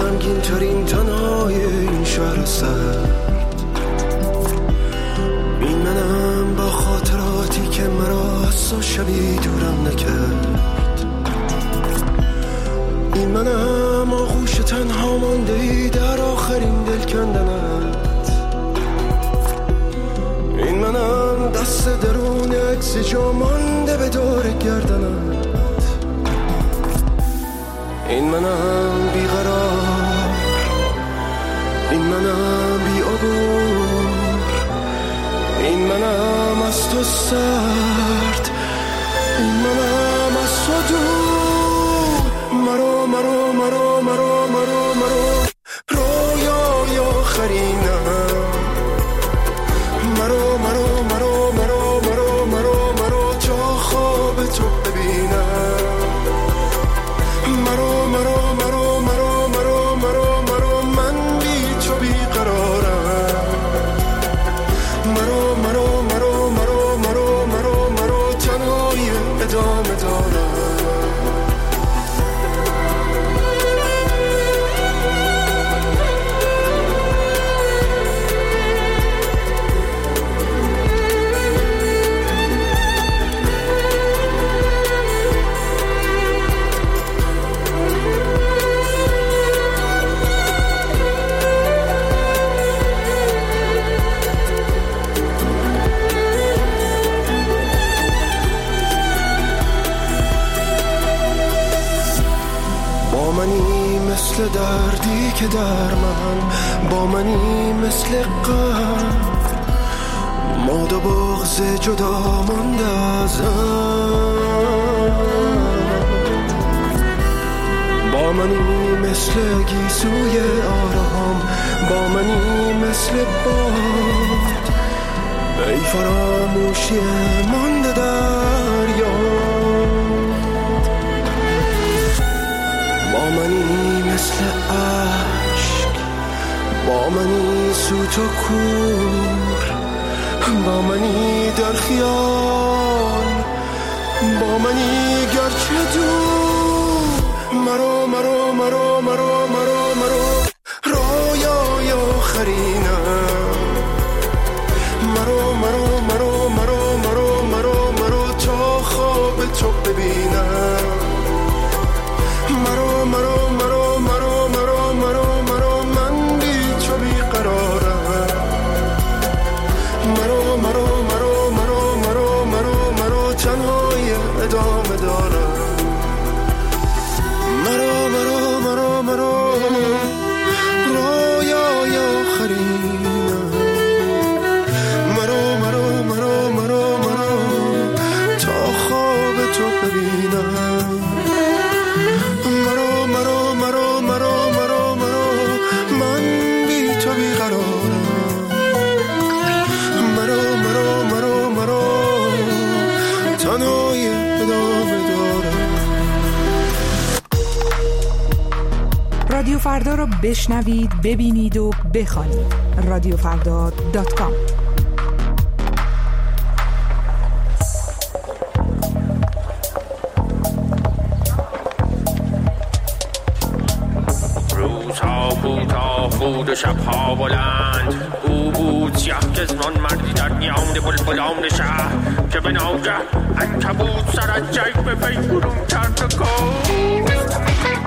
غمگین ترین تنهای این شهر سرد. این منم با خاطراتی که مرا از تو شبی دورم نکرد. این منم آغوش تنها مانده ای در آخرین دل کندنت. این منم دست درون عکس جا مانده به دور گردنت. این منم بیقرار، این منم بی عبور، این منم از تو سرد، این منم از تو دور. مرو مرو مرو مرو مرو مرو رویای آخرینم. مرو مرو مرو مرو مرو مرو مرو تا خواب تو ببینم. مرو مرو مرو مرو مرو مرو مرو من بی تو بیقرارم. مرو مرو مرو مرو مرو مرو مرو تنهای ادامه دارم. با منی مثل دردی که در من، با منی مثل غم، ماد و بغض جدا مانده ازم. با منی مثل گیسوی آرام، با منی مثل باد، ای فراموشی مانده در یاد. با منی مثل عشق، با منی سوت و کور، با منی در خیال، با منی گرچه دور. مرو مرو مرو مرو مرو مرو رویای آخرینم. مرو مرو مرو مرو مرو مرو مرو تا خواب تو ببینم. مرو مرو مرو مرو مرو مرو مرو من بی تو بیقرارم. مرو مرو مرو مرو مرو مرو مرو تنهای ادامه دارم. مرو مرو مرو مرو رویای آخرینم. مرو مرو مرو مرو مرو تا خواب تو ببینم. مرو مرو مرو مرو مرو مرو من بی تو بیقرارم. مرو مرو مرو مرو تنهای ادامه دارم. رادیو فردا رو بشنوید، ببینید و بخوانید. رادیوفردا.com. بود و شبها بلند، او بود سیاه کزمان مردی در میان بلبلان شهر که به ناگه عنکبوت سر از جیب وی برون کرد و گفت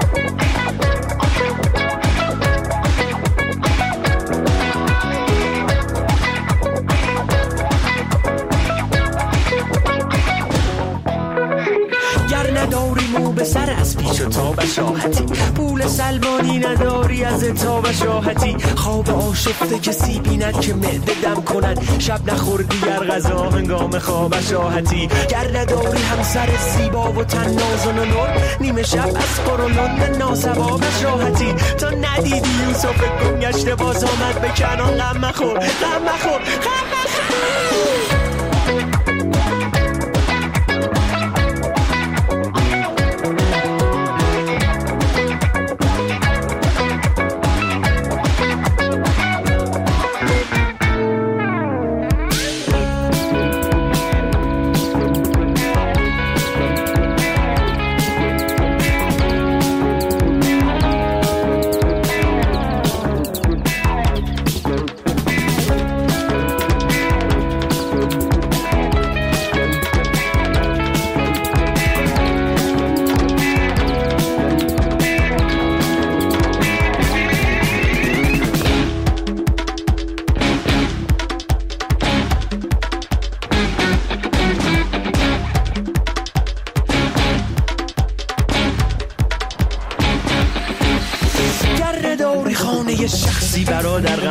نداری مو به سر از پیش و تا بشاهتی، پول سلمانی نداری از تا بشاهتی، خواب آشفته کسی بیند که معده دم کند، شب نخوردی گر غذا هنگام خواب شاهتی، گر نداری همسر زیبا و تناز و نور، نیمه شب از قرولند ناسوا بشاهتی، تا ندیدی یوسف گم گشته باز آمد به کنان، غم مخور غم مخور غم مخور.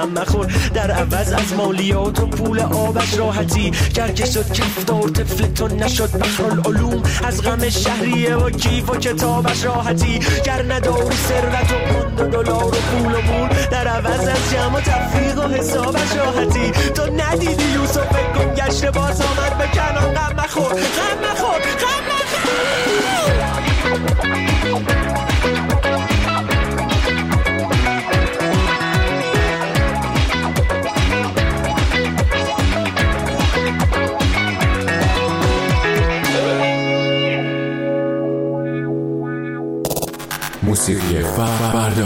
غم نخور، در عوض از مالیات و پول آبش راحتی. گر که شد کفتار طفلتون نشد بحرالعلوم، از غم شهریه و کیف و کتابش راحتی. گر نداری ثروت و پوند و دلار و پول و مول، در عوض از جمع و تفریق و حسابش راحتی. تو ندیدی یوسف گم گشته باز آمد به کنان، غم نخور غم نخور غم موسیقی فردا.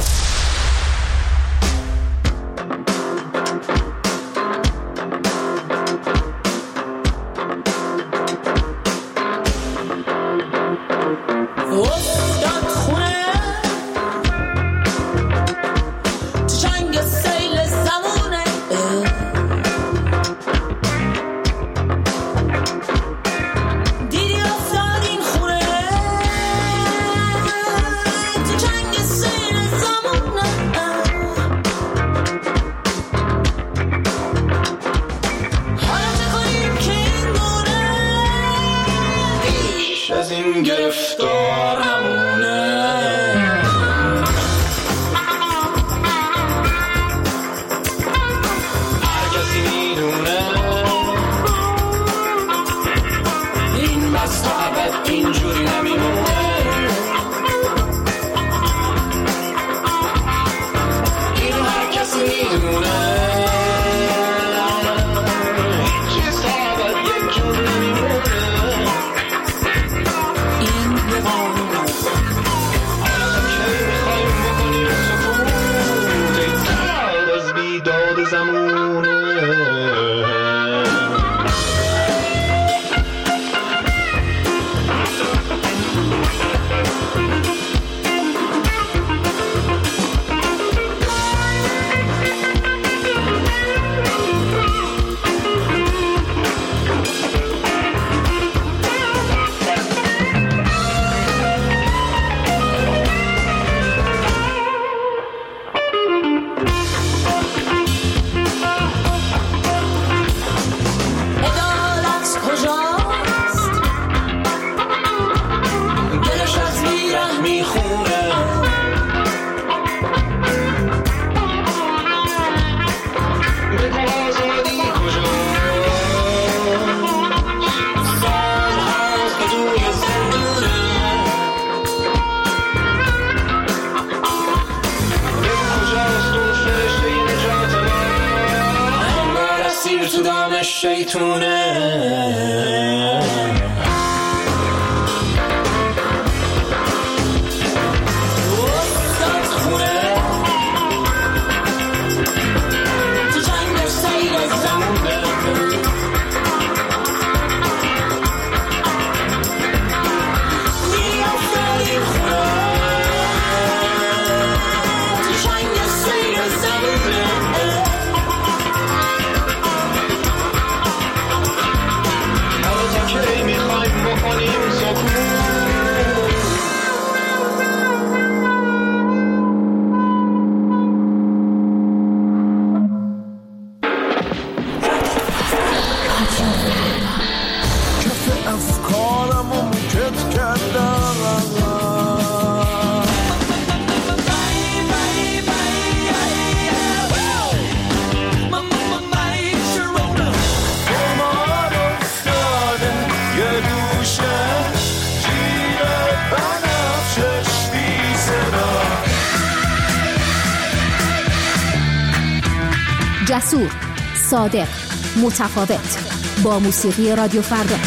جسور، صادق، متفاوت، با موسیقی رادیو فردا.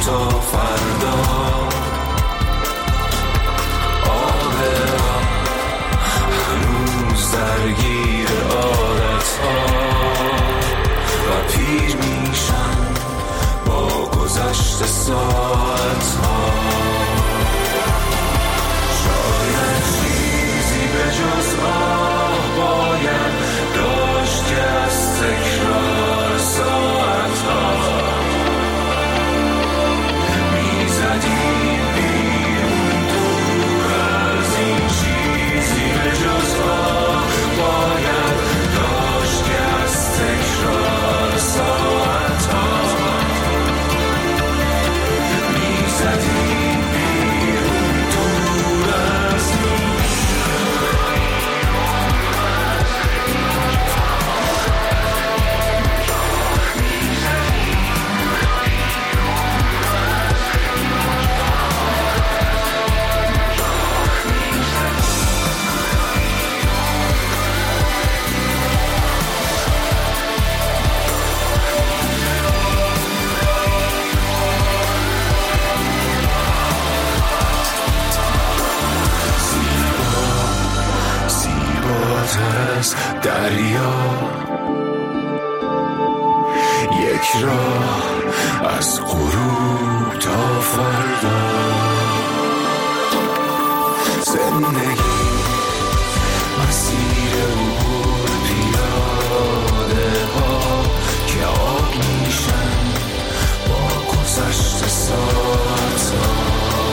تا فردا آب هنوز درگیر عادت ها و پیر میشن با گذشت ساعت ها. شاید چیزی به جز آه باید داشت که از تکرار ساعت ها میزدیم بیرون دور از این. چیزی به جز آه باید داشت که از تکرار ساعت ها میزدیم بیرون دور از این. از دریا یک راه از غروب تا فردا. زندگی مسیر عبور پیاده ها که آب میشن با گذشت ساعت ها.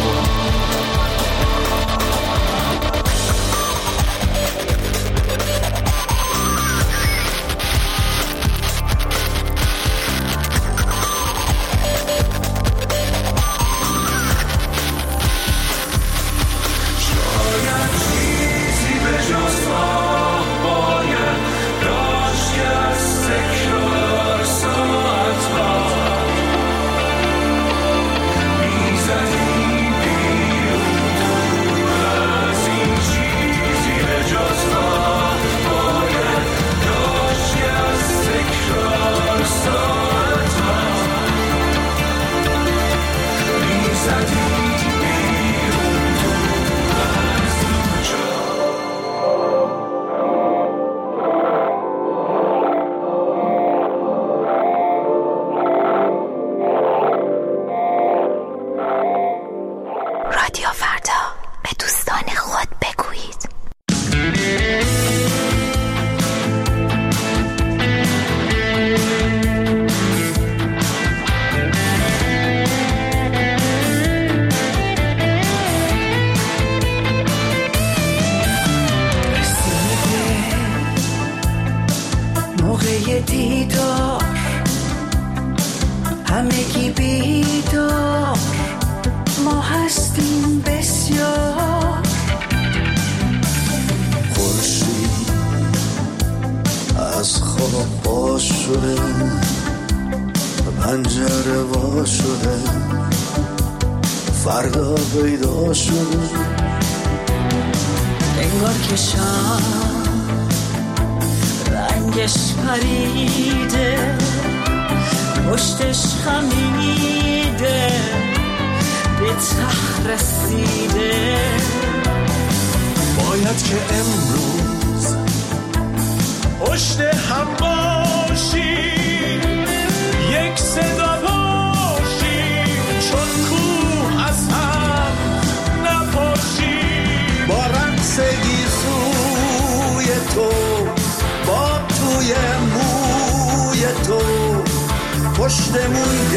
پشتمون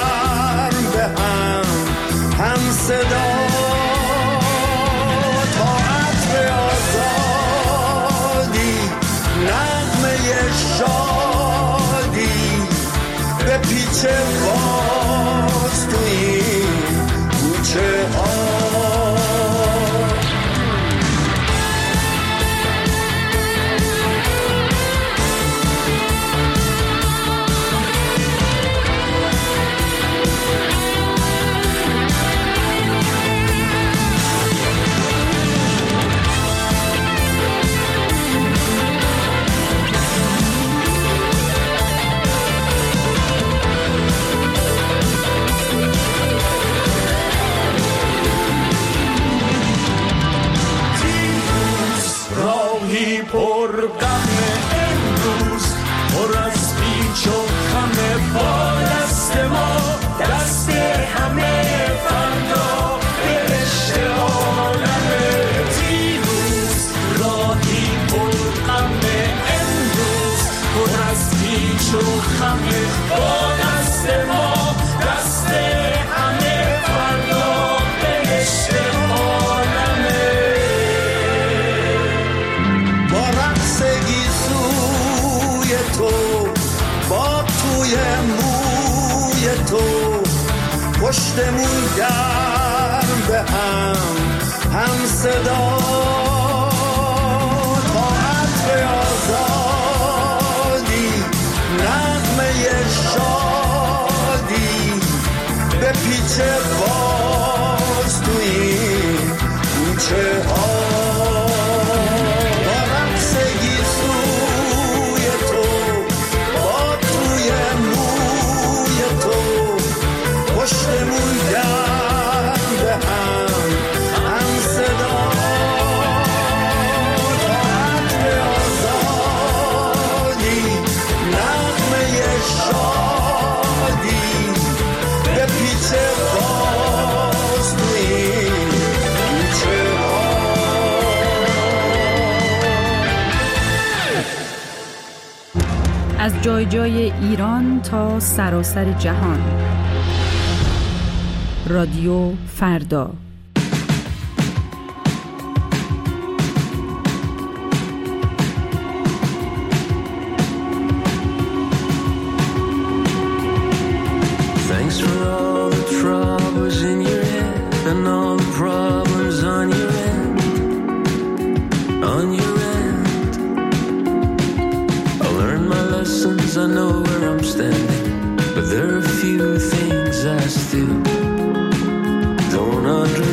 گرم به هم صدا تا عطر آزادی نغمه شادی به پیچ باز تو این کوچه ها. پشتمون گرم به هم صدا تا عطر آزادی نغمه شادی به پیچه باز تو این کوچه ها پشتمون گرم به هم صدا تا عطر آزادی نغمه شادی به پیچه باز تو این کوچه ها. از جای جای ایران تا سراسر جهان، رادیو فردا. Thanks for all the troubles in your head and all the problems on your end, on your end. I learned my lessons, I know where I'm standing, but there are a few things I still don't understand.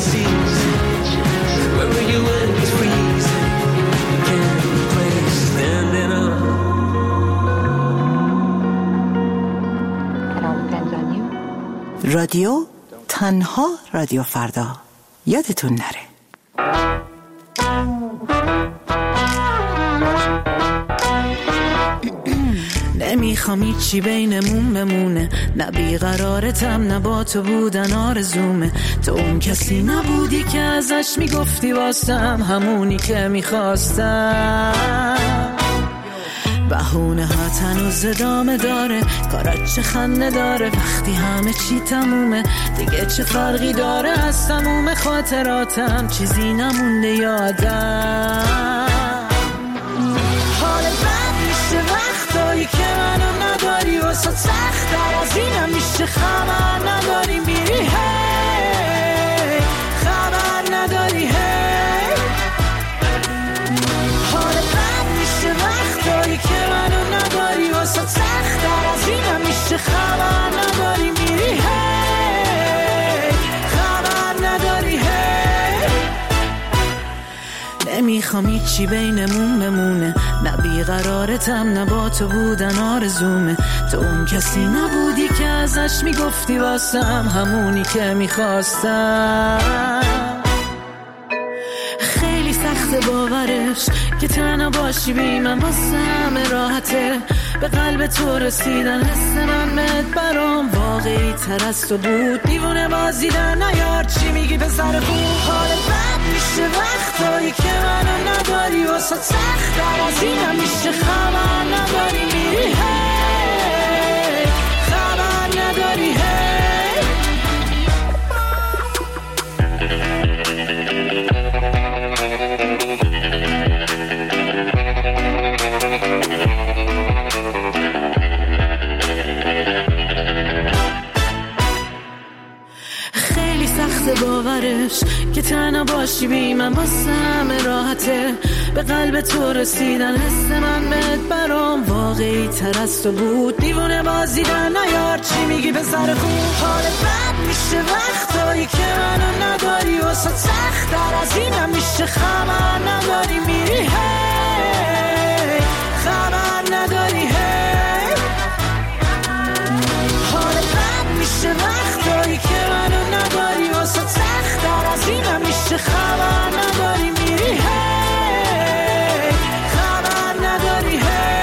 season. Where were you when it was freezing? Again, place standing up. رادیو تنها رادیو فردا، یادتون نره. نمیخوام هیچی بینمون بمونه، نه بیقرارتم نه با تو بودن آرزومه. تو اون کسی نبودی که ازش میگفتی واسم همونی که میخواستم. بهونه ها هنوز ادامه داره، کارات چه خنده داره وقتی همه چی تمومه. دیگه چه فرقی داره از تموم خاطراتم، چیزی نمونده یادم. حال بد میشه وقتایی که منو نداری، واسه سخت‌تر از اینم میشه خبر نداری میری هی، خبر نداری هی. حال بد میشه وقتایی که منو نداری، واسه سخت‌تر از اینم میشه خبر نداری میری هی، خبر نداری هی. نمیخوام هیچی بینمون بمونه، نه بیقرارتم نه با تو بودن آرزومه. تو اون کسی نبودی که ازش میگفتی واسم همونی که میخواستم. خیلی سخت باورش که تنها باشی بی من واسه همه راحته. به قلب تو رسیدن حس من بهت برام واقعی تر از تو بود. دیوونه بازی در نیار چی میگی به سر خوب. حال بد میشه وقتایی که منو نداری، واسه سخت‌تر از اینم میشه خبر نداری میری هی، خبر نداری هی. خیلی سخت باورش که تنها باشی بی من واسه همه راحته. به قلب تو رسیدن حس من بهت برام واقعی تر از تو بود. دیوونه بازی در نیار چی میگی به سر خوب. حال بد میشه وقتایی که منو نداری، واسه سخت‌تر از اینم میشه خبر نداری میری هی، خبر نداری هی. حال بد میشه وقتایی که منو نداری، واسه سخت‌تر از اینم میشه خبر نداری میری هی، خبر نداری هی.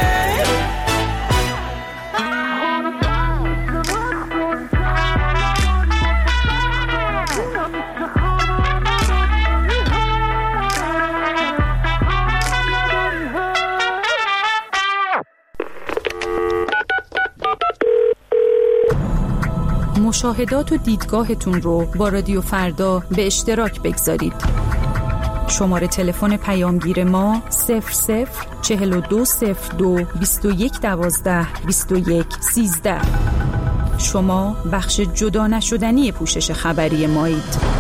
مشاهدات و دیدگاهتون رو با رادیو فردا به اشتراک بگذارید. شماره تلفن پیامگیر ما 004202 2112 2113. شما بخش جدا نشدنی پوشش خبری مایید.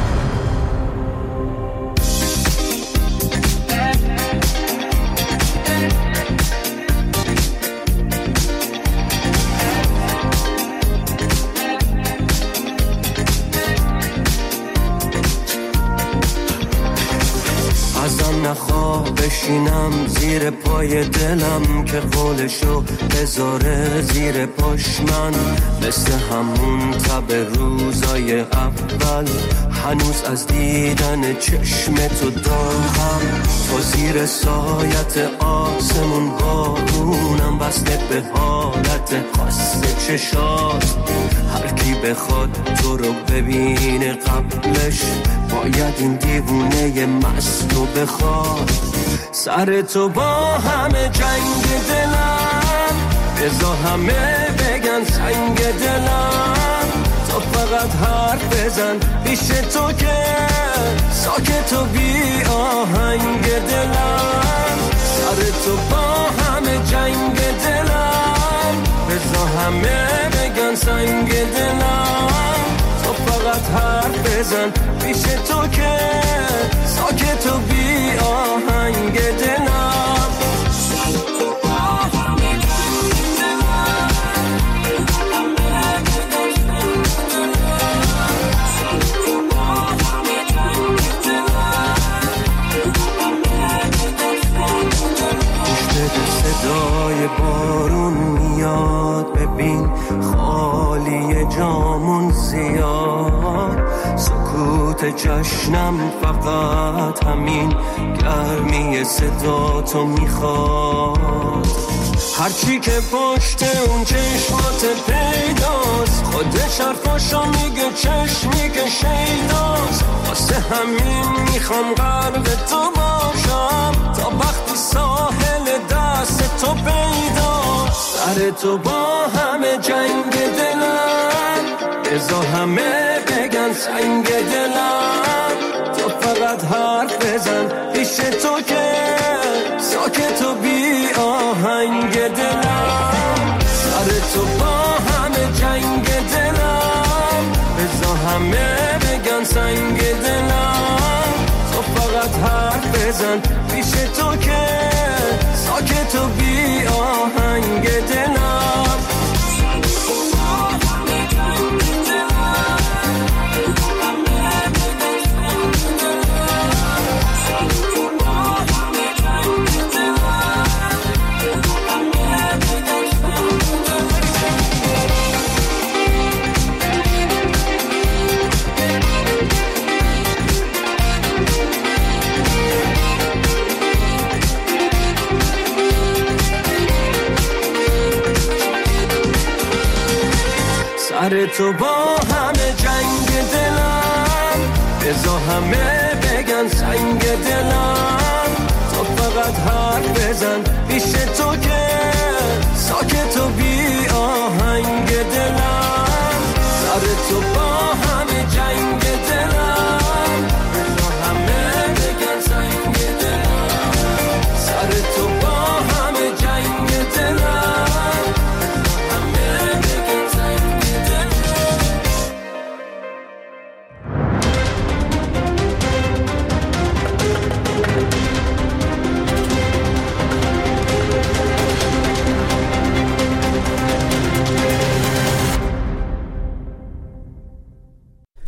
بشینم زیر پای دلم که قولشو بذاره زیر پاش من، مثل همون تب روزای اول هنوز از دیدن چشم تو دارم. تو زیر سایت آسمون بارونم بسته به حالت خاص چشات. هر کی بخواد تو رو ببینه قبلش باید این دیوونه مست رو بخواد. سر تو با همه جنگ دلم، بذار همه بگن سنگ دلم. تو فقط حرف بزن پیش تو که ساکت و بی آهنگ دلم. سر تو با همه جنگ دلم، بذار همه بگن سنگ دلم. تو فقط حرف بزن پیش تو که ساکت و بی آهنگ دلم. وقت جشنم فقط همین گرمی صدا تو میخواد. هرچی که پشت اون چشمات پیداست، خودش حرفاشو میگه چشمی که شیداست. واسه همین میخوام غرق تو باشم تا وقتی ساحل دست تو پیداست. سر تو با همه جنگ دلم، بذار همه بگن سنگ دلم. تو فقط حرف بزن پیش تو که ساکت و بی آهنگ دلم. سر تو با همه جنگ دلم، بذار همه بگن سنگ دلم. تو فقط حرف بزن پیش تو که ساکت و بی آهنگ دلم. سر تو با همه جنگ دلم، بذار همه بگن سنگ دلم. تو فقط حرف بزن پیش تو که ساکت و بی